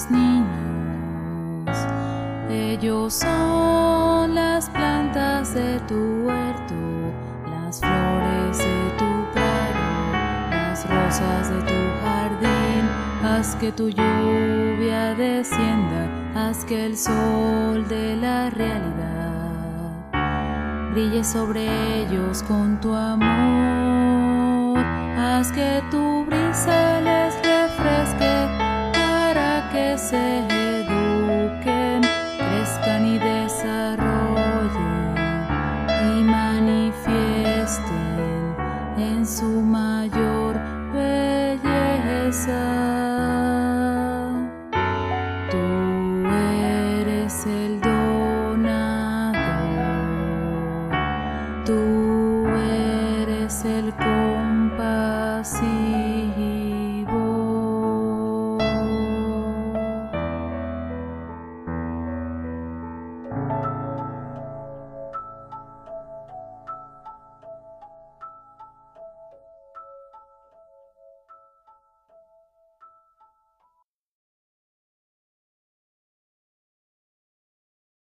los niños. Ellos son las plantas de tu huerto, las flores de tu prado, las rosas de tu jardín. Haz que tu lluvia descienda, haz que el sol de la realidad brille sobre ellos con tu amor. Haz que tu brisa les refresque para que se eduquen, crezcan y desarrollen y manifiesten en su mayor belleza. Tú eres el donador, tú eres el compasivo.